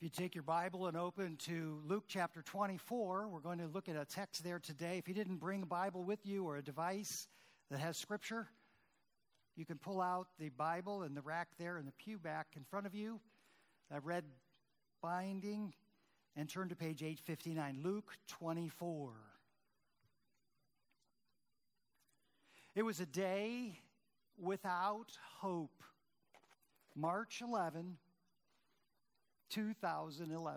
You take your Bible and open to Luke chapter 24. We're going to look at a text there today. If you didn't bring a Bible with you or a device that has Scripture, you can pull out the Bible in the rack there in the pew back in front of you, that red binding, and turn to page 859, Luke 24. It was a day without hope. March 11, 2011.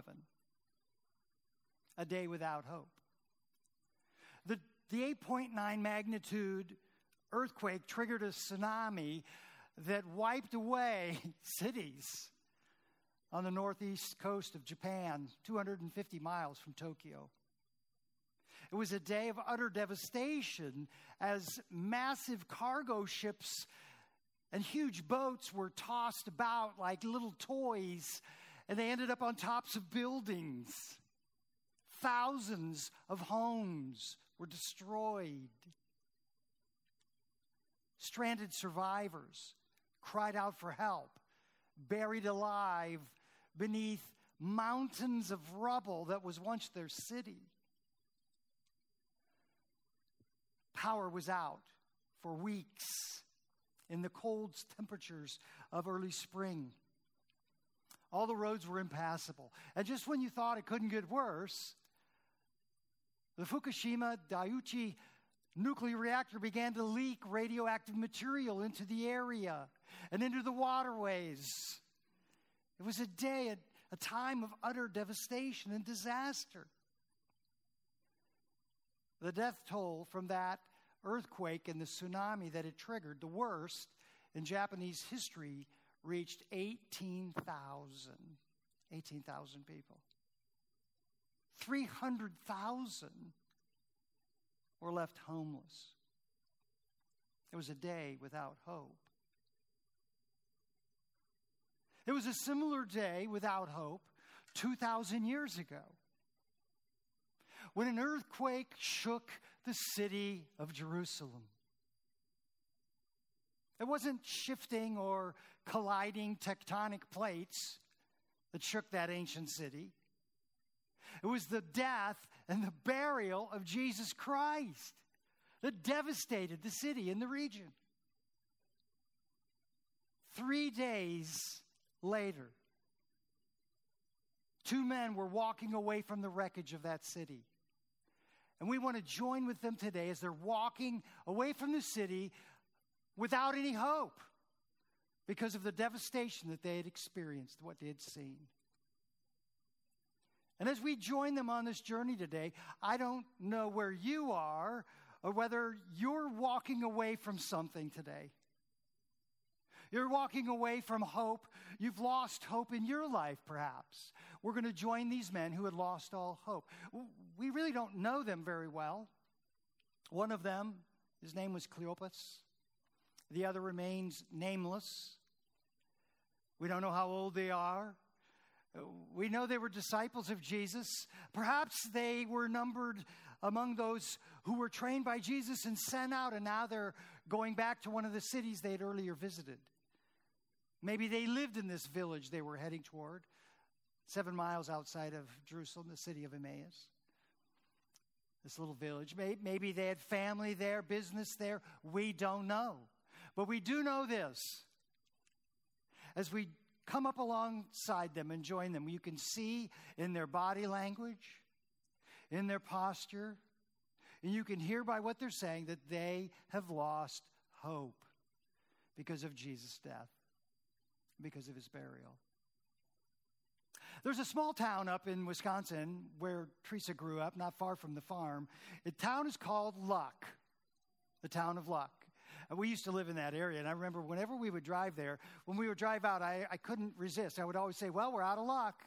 A day without hope. The 8.9 magnitude earthquake triggered a tsunami that wiped away cities on the northeast coast of Japan, 250 miles from Tokyo. It was a day of utter devastation as massive cargo ships and huge boats were tossed about like little toys, and they ended up on tops of buildings. Thousands of homes were destroyed. Stranded survivors cried out for help, buried alive beneath mountains of rubble that was once their city. Power was out for weeks in the cold temperatures of early spring. All the roads were impassable. And just when you thought it couldn't get worse, the Fukushima Daiichi nuclear reactor began to leak radioactive material into the area and into the waterways. It was a day, a time of utter devastation and disaster. The death toll from that earthquake and the tsunami that it triggered, the worst in Japanese history, reached 18,000 people. 300,000 were left homeless. It was a day without hope. It was a similar day without hope 2,000 years ago, when an earthquake shook the city of Jerusalem. It wasn't shifting or colliding tectonic plates that shook that ancient city. It was the death and the burial of Jesus Christ that devastated the city and the region. 3 days later, 2 men were walking away from the wreckage of that city. And we want to join with them today as they're walking away from the city without any hope because of the devastation that they had experienced, what they had seen. And as we join them on this journey today, I don't know where you are or whether you're walking away from something today. You're walking away from hope. You've lost hope in your life, perhaps. We're going to join these men who had lost all hope. We really don't know them very well. One of them, his name was Cleopas. The other remains nameless. We don't know how old they are. We know they were disciples of Jesus. Perhaps they were numbered among those who were trained by Jesus and sent out, and now they're going back to one of the cities they had earlier visited. Maybe they lived in this village they were heading toward, 7 miles outside of Jerusalem, the city of Emmaus. This little village. Maybe they had family there, business there. We don't know. But we do know this. As we come up alongside them and join them, you can see in their body language, in their posture, and you can hear by what they're saying that they have lost hope because of Jesus' death, because of his burial. There's a small town up in Wisconsin where Teresa grew up, not far from the farm. The town is called Luck, the town of Luck. We used to live in that area, and I remember whenever we would drive there, when we would drive out, I couldn't resist. I would always say, well, we're out of luck.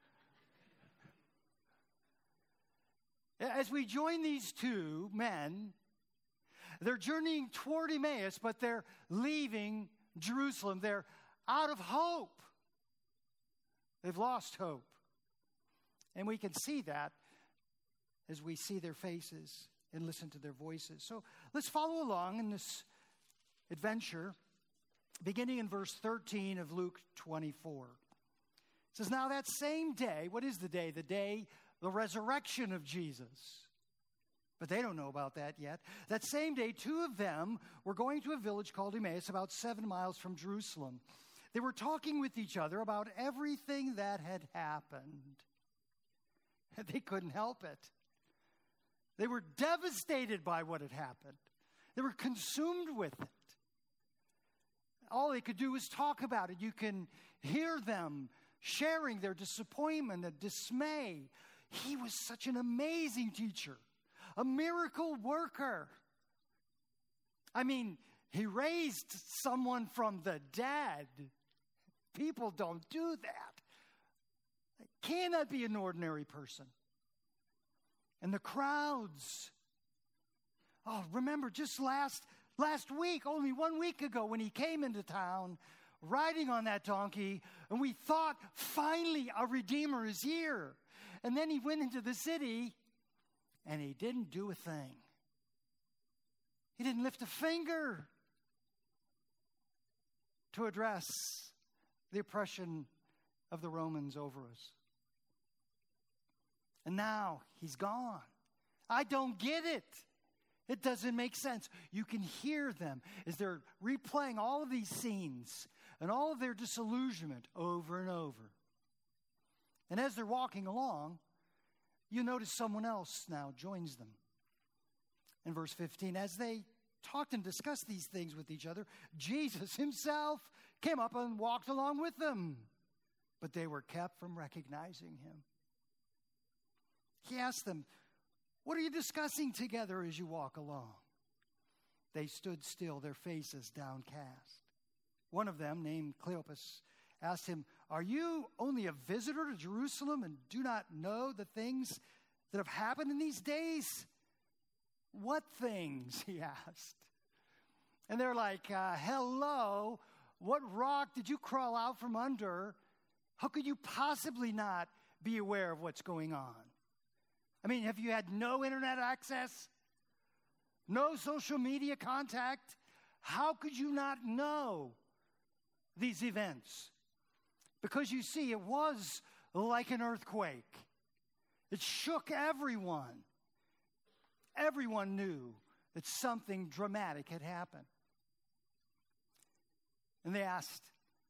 As we join these 2 men, they're journeying toward Emmaus, but they're leaving Jerusalem. They're out of hope. They've lost hope. And we can see that as we see their faces and listen to their voices. So let's follow along in this adventure, beginning in verse 13 of Luke 24. It says, now that same day, what is the day? The resurrection of Jesus. But they don't know about that yet. That same day, two of them were going to a village called Emmaus, about 7 miles from Jerusalem. They were talking with each other about everything that had happened. They couldn't help it. They were devastated by what had happened. They were consumed with it. All they could do was talk about it. You can hear them sharing their disappointment and dismay. He was such an amazing teacher, a miracle worker. I mean, he raised someone from the dead. People don't do that. It cannot be an ordinary person. And the crowds. Oh, remember just last week, only 1 week ago, when he came into town riding on that donkey, and we thought, finally, a Redeemer is here. And then he went into the city, and he didn't do a thing. He didn't lift a finger to address the oppression of the Romans over us. And now he's gone. I don't get it. It doesn't make sense. You can hear them as they're replaying all of these scenes and all of their disillusionment over and over. And as they're walking along, you notice someone else now joins them. In verse 15, as they talked and discussed these things with each other, Jesus himself came up and walked along with them. But they were kept from recognizing him. He asked them, what are you discussing together as you walk along? They stood still, their faces downcast. One of them, named Cleopas, asked him, are you only a visitor to Jerusalem and do not know the things that have happened in these days? What things? He asked. And they're like, hello, what rock did you crawl out from under? How could you possibly not be aware of what's going on? I mean, have you had no internet access? No social media contact? How could you not know these events? Because you see, it was like an earthquake. It shook everyone. Everyone knew that something dramatic had happened. And they asked,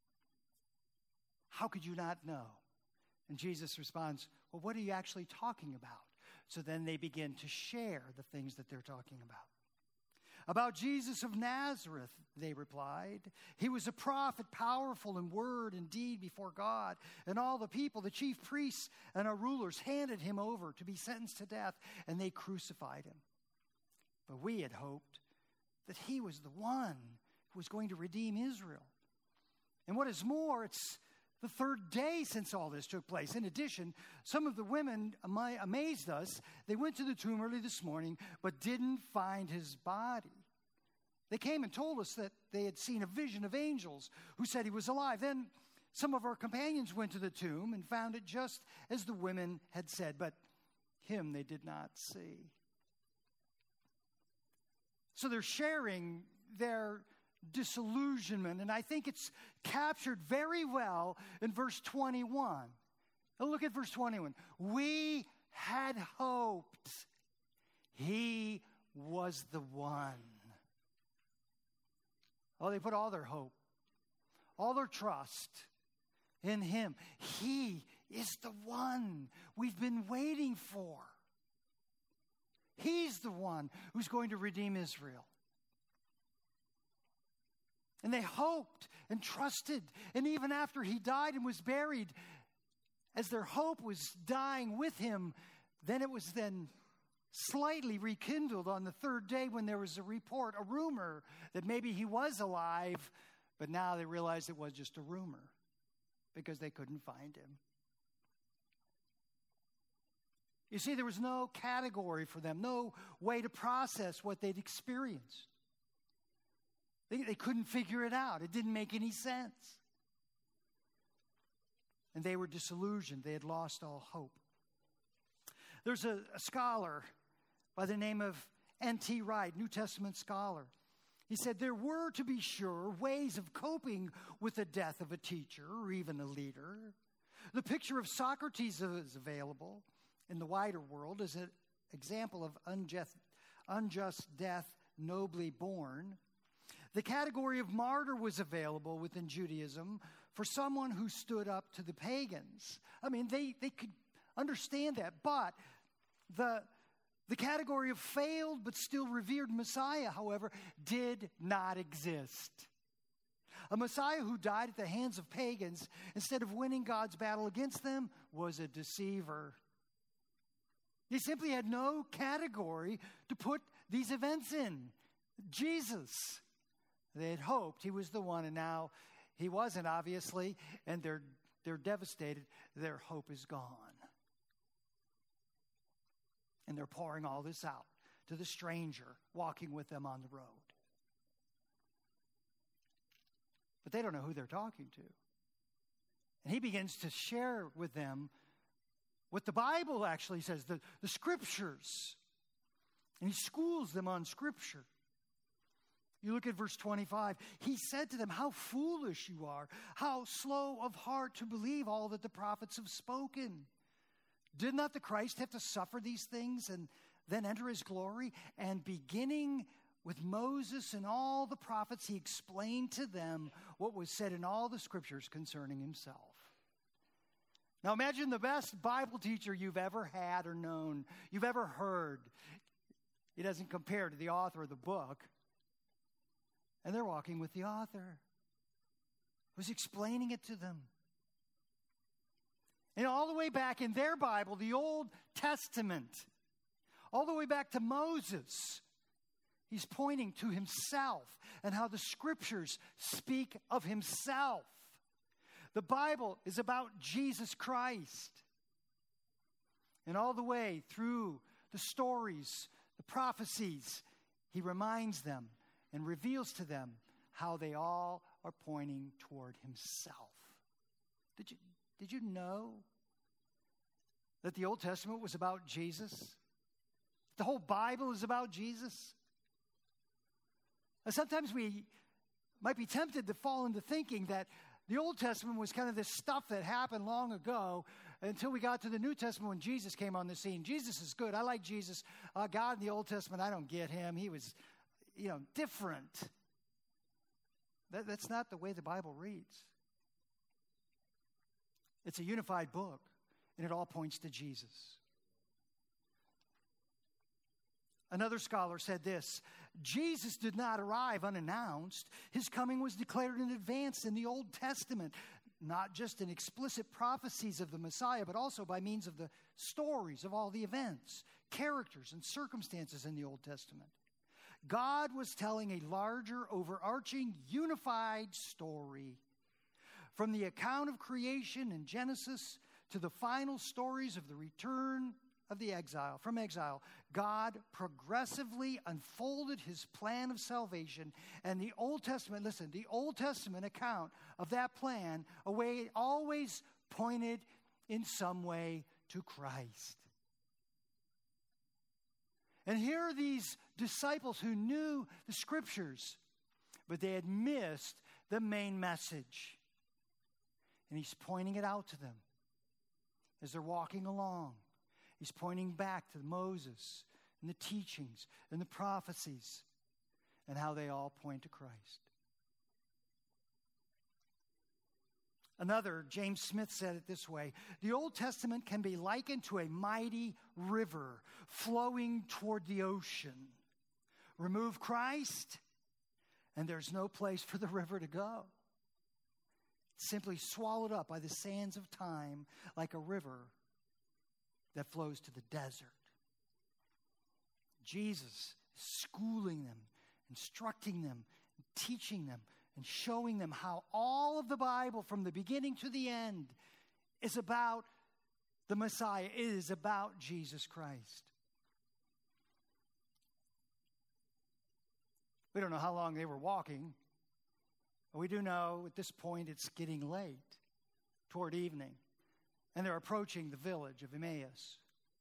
how could you not know? And Jesus responds, well, what are you actually talking about? So then they begin to share the things that they're talking about. About Jesus of Nazareth, they replied. He was a prophet, powerful in word and deed before God. And all the people, the chief priests and our rulers, handed him over to be sentenced to death, and they crucified him. But we had hoped that he was the one who was going to redeem Israel. And what is more, it's the third day since all this took place. In addition, some of the women amazed us. They went to the tomb early this morning, but didn't find his body. They came and told us that they had seen a vision of angels who said he was alive. Then some of our companions went to the tomb and found it just as the women had said, but him they did not see. So they're sharing their disillusionment, and I think it's captured very well in verse 21. Now look at verse 21. We had hoped he was the one. Oh, they put all their hope, all their trust in him. He is the one we've been waiting for. He's the one who's going to redeem Israel. And they hoped and trusted. And even after he died and was buried, as their hope was dying with him, then it was then slightly rekindled on the third day when there was a report, a rumor, that maybe he was alive. But now they realized it was just a rumor because they couldn't find him. You see, there was no category for them, no way to process what they'd experienced. They couldn't figure it out. It didn't make any sense. And they were disillusioned. They had lost all hope. There's a scholar by the name of N.T. Wright, New Testament scholar. He said, there were, to be sure, ways of coping with the death of a teacher or even a leader. The picture of Socrates is available in the wider world as an example of unjust death nobly borne. The category of martyr was available within Judaism for someone who stood up to the pagans. I mean, they could understand that, but the category of failed but still revered Messiah, however, did not exist. A Messiah who died at the hands of pagans instead of winning God's battle against them was a deceiver. He simply had no category to put these events in. Jesus. They had hoped he was the one, and now he wasn't, obviously, and they're devastated. Their hope is gone. And they're pouring all this out to the stranger walking with them on the road. But they don't know who they're talking to. And he begins to share with them what the Bible actually says, the Scriptures. And he schools them on Scripture. You look at verse 25. He said to them, "How foolish you are, how slow of heart to believe all that the prophets have spoken. Did not the Christ have to suffer these things and then enter his glory?" And beginning with Moses and all the prophets, he explained to them what was said in all the Scriptures concerning himself. Now imagine the best Bible teacher you've ever had or known, you've ever heard. He doesn't compare to the author of the book. And they're walking with the author who's explaining it to them. And all the way back in their Bible, the Old Testament, all the way back to Moses, he's pointing to himself and how the Scriptures speak of himself. The Bible is about Jesus Christ. And all the way through the stories, the prophecies, he reminds them and reveals to them how they all are pointing toward himself. Did you know that the Old Testament was about Jesus? The whole Bible is about Jesus? Sometimes we might be tempted to fall into thinking that the Old Testament was kind of this stuff that happened long ago until we got to the New Testament when Jesus came on the scene. Jesus is good. I like Jesus. God in the Old Testament, I don't get him. He was, different. That's not the way the Bible reads. It's a unified book, and it all points to Jesus. Another scholar said this: Jesus did not arrive unannounced. His coming was declared in advance in the Old Testament, not just in explicit prophecies of the Messiah, but also by means of the stories of all the events, characters, and circumstances in the Old Testament. God was telling a larger, overarching, unified story. From the account of creation in Genesis to the final stories of the return of the exile, from exile, God progressively unfolded his plan of salvation. And the Old Testament, the Old Testament account of that plan always pointed in some way to Christ. And here are these disciples who knew the Scriptures, but they had missed the main message. And he's pointing it out to them as they're walking along. He's pointing back to Moses and the teachings and the prophecies and how they all point to Christ. Another, James Smith, said it this way: the Old Testament can be likened to a mighty river flowing toward the ocean. Remove Christ, and there's no place for the river to go. It's simply swallowed up by the sands of time like a river that flows to the desert. Jesus is schooling them, instructing them, teaching them, and showing them how all of the Bible from the beginning to the end is about the Messiah. It is about Jesus Christ. We don't know how long they were walking, but we do know at this point it's getting late, toward evening, and they're approaching the village of Emmaus.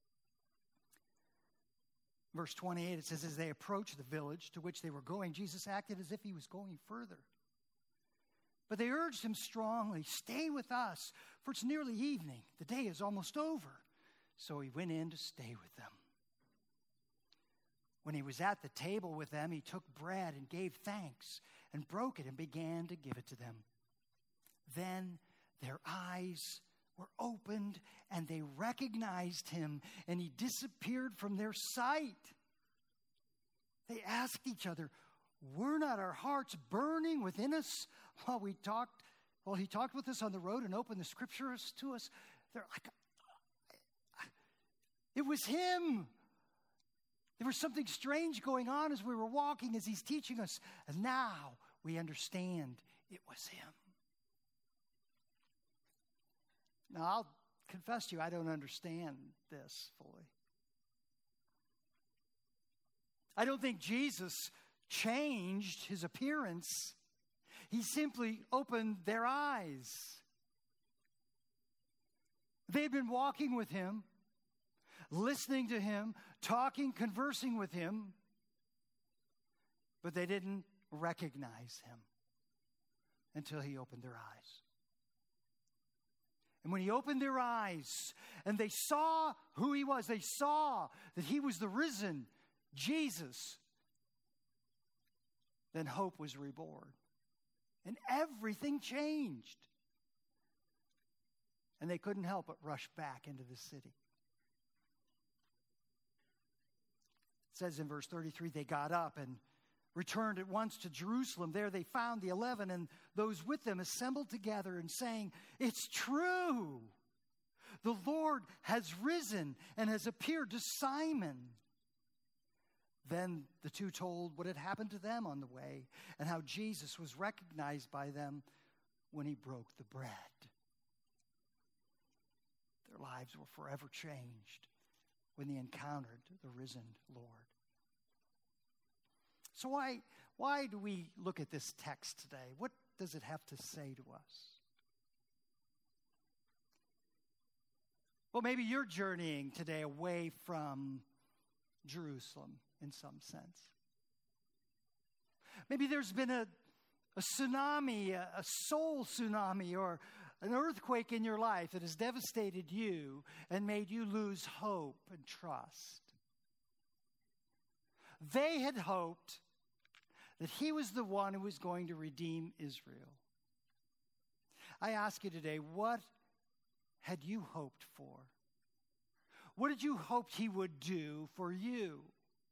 Verse 28, it says, as they approached the village to which they were going, Jesus acted as if he was going further. But they urged him strongly, "Stay with us, for it's nearly evening. The day is almost over." So he went in to stay with them. When he was at the table with them, he took bread and gave thanks and broke it and began to give it to them. Then their eyes were opened and they recognized him, and he disappeared from their sight. They asked each other, "Were not our hearts burning within us while he talked with us on the road and opened the scriptures to us?" They're like, it was him. There was something strange going on as we were walking, as he's teaching us. And now we understand it was him. Now, I'll confess to you, I don't understand this fully. I don't think Jesus changed his appearance. He simply opened their eyes. They had been walking with him, listening to him, talking, conversing with him, but they didn't recognize him until he opened their eyes. And when he opened their eyes and they saw who he was, they saw that he was the risen Jesus, then hope was reborn. And everything changed. And they couldn't help but rush back into the city. It says in verse 33, they got up and returned at once to Jerusalem. There they found the 11 and those with them assembled together and saying, "It's true. The Lord has risen and has appeared to Simon." Then the two told what had happened to them on the way and how Jesus was recognized by them when he broke the bread. Their lives were forever changed when they encountered the risen Lord. So why do we look at this text today? What does it have to say to us? Well, maybe you're journeying today away from Jerusalem in some sense. Maybe there's been a tsunami, a soul tsunami, or an earthquake in your life that has devastated you and made you lose hope and trust. They had hoped that he was the one who was going to redeem Israel. I ask you today, what had you hoped for? What did you hope he would do for you?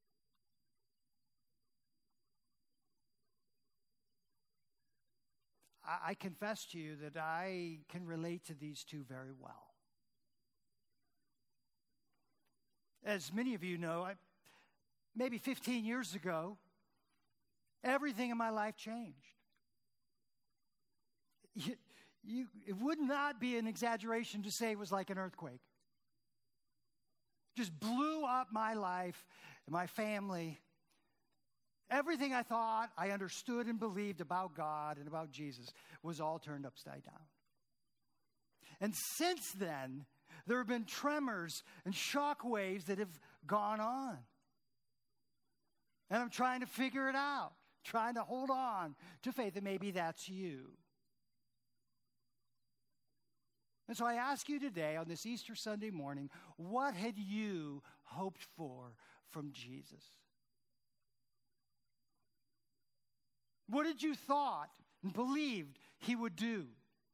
I confess to you that I can relate to these two very well. As many of you know, maybe 15 years ago, everything in my life changed. It would not be an exaggeration to say it was like an earthquake. Just blew up my life and my family. Everything I thought, I understood and believed about God and about Jesus was all turned upside down. And since then, there have been tremors and shock waves that have gone on. And I'm trying to figure it out, trying to hold on to faith, and maybe that's you. And so I ask you today on this Easter Sunday morning, what had you hoped for from Jesus? What did you thought and believed he would do?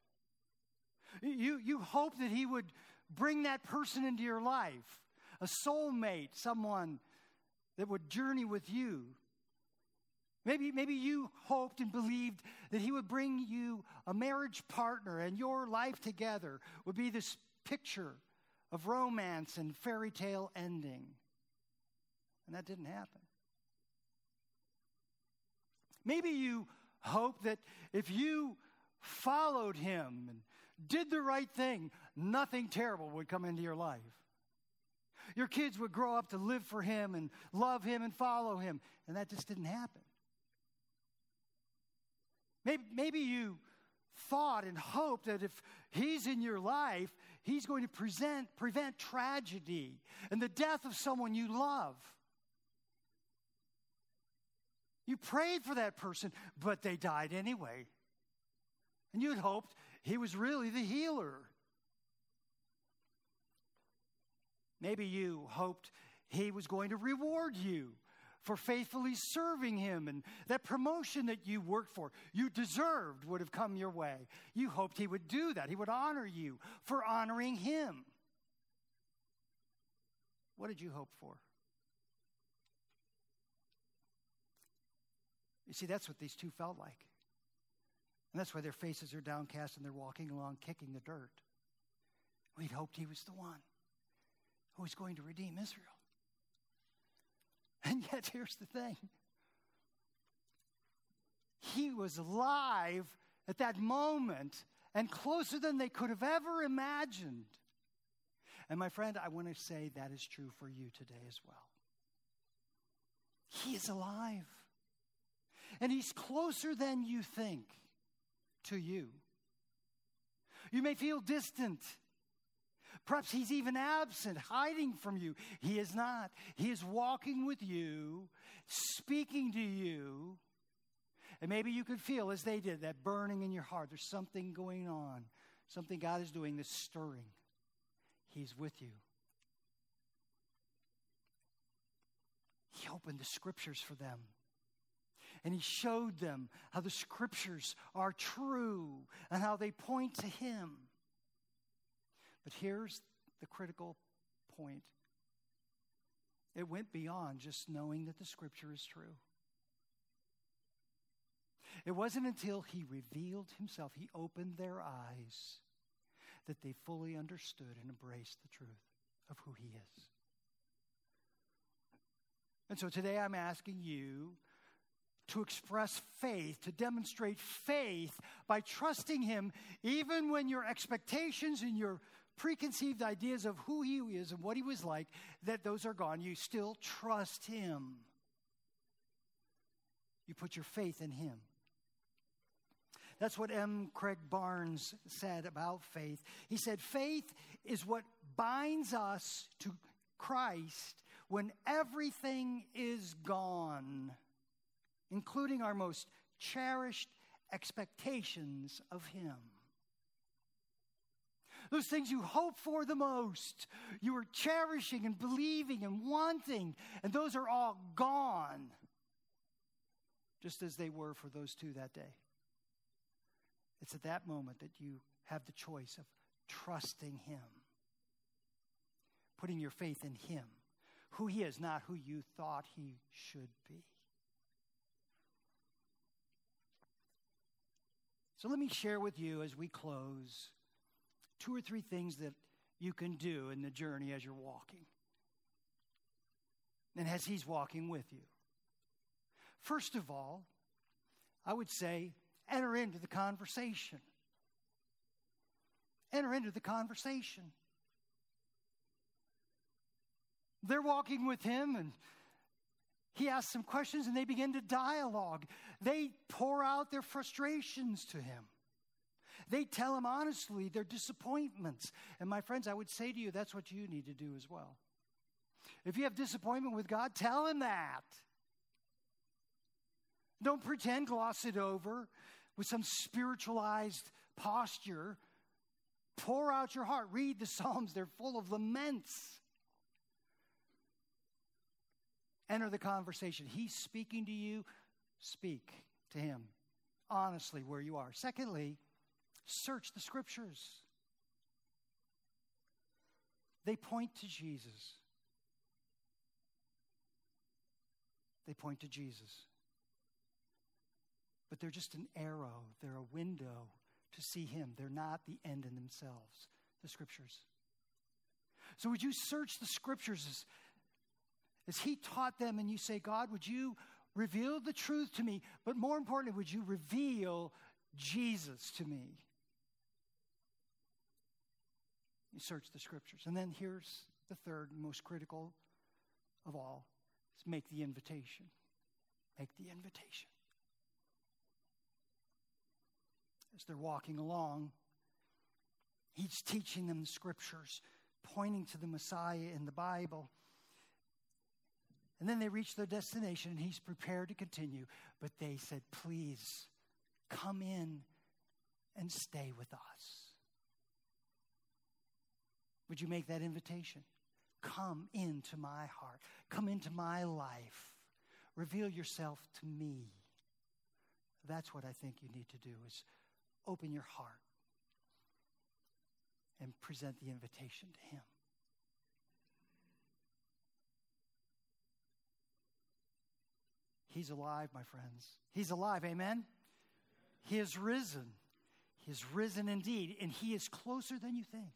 You hoped that he would bring that person into your life, a soulmate, someone that would journey with you. Maybe you hoped and believed that he would bring you a marriage partner and your life together would be this picture of romance and fairy tale ending. And that didn't happen. Maybe you hoped that if you followed him and did the right thing, nothing terrible would come into your life. Your kids would grow up to live for him and love him and follow him. And that just didn't happen. Maybe you thought and hoped that if he's in your life, he's going to prevent tragedy and the death of someone you love. You prayed for that person, but they died anyway. And you'd hoped he was really the healer. Maybe you hoped he was going to reward you for faithfully serving him, and that promotion that you worked for, you deserved, would have come your way. You hoped he would do that. He would honor you for honoring him. What did you hope for? You see, that's what these two felt like. And that's why their faces are downcast and they're walking along kicking the dirt. We'd hoped he was the one who was going to redeem Israel. And yet, here's the thing. He was alive at that moment and closer than they could have ever imagined. And my friend, I want to say that is true for you today as well. He is alive. And he's closer than you think to you. You may feel distant. Perhaps he's even absent, hiding from you. He is not. He is walking with you, speaking to you. And maybe you could feel, as they did, that burning in your heart. There's something going on, something God is doing that's stirring. He's with you. He opened the scriptures for them. And he showed them how the scriptures are true and how they point to him. But here's the critical point. It went beyond just knowing that the scripture is true. It wasn't until he revealed himself, he opened their eyes, that they fully understood and embraced the truth of who he is. And so today I'm asking you to express faith, to demonstrate faith by trusting him even when your expectations and your preconceived ideas of who he is and what he was like, that those are gone. You still trust him. You put your faith in him. That's what M. Craig Barnes said about faith. He said, faith is what binds us to Christ when everything is gone, including our most cherished expectations of him. Those things you hope for the most, you are cherishing and believing and wanting, and those are all gone, just as they were for those two that day. It's at that moment that you have the choice of trusting him, putting your faith in him, who he is, not who you thought he should be. So let me share with you as we close 2 or 3 things that you can do in the journey as you're walking and as he's walking with you. First of all, I would say enter into the conversation. Enter into the conversation. They're walking with him and he asks some questions and they begin to dialogue. They pour out their frustrations to him. They tell him honestly their disappointments. And my friends, I would say to you, that's what you need to do as well. If you have disappointment with God, tell him that. Don't pretend, gloss it over with some spiritualized posture. Pour out your heart. Read the Psalms. They're full of laments. Enter the conversation. He's speaking to you. Speak to him honestly where you are. Secondly, search the scriptures. They point to Jesus. They point to Jesus. But they're just an arrow. They're a window to see him. They're not the end in themselves, the scriptures. So would you search the scriptures as he taught them, and you say, God, would you reveal the truth to me? But more importantly, would you reveal Jesus to me? You search the scriptures. And then here's the third, most critical of all, is make the invitation. Make the invitation. As they're walking along, he's teaching them the scriptures, pointing to the Messiah in the Bible. And then they reach their destination, and he's prepared to continue. But they said, please, come in and stay with us. Would you make that invitation? Come into my heart. Come into my life. Reveal yourself to me. That's what I think you need to do, is open your heart and present the invitation to him. He's alive, my friends. He's alive, amen? He is risen. He is risen indeed, and he is closer than you think.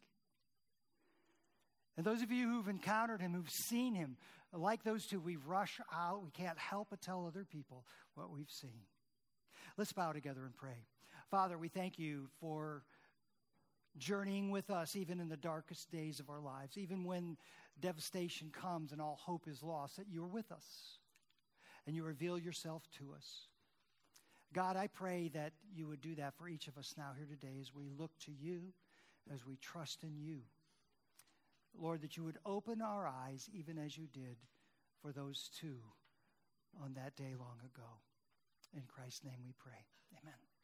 And those of you who've encountered him, who've seen him, like those two, we rush out. We can't help but tell other people what we've seen. Let's bow together and pray. Father, we thank you for journeying with us even in the darkest days of our lives, even when devastation comes and all hope is lost, that you're with us and you reveal yourself to us. God, I pray that you would do that for each of us now here today as we look to you, as we trust in you. Lord, that you would open our eyes even as you did for those two on that day long ago. In Christ's name we pray. Amen.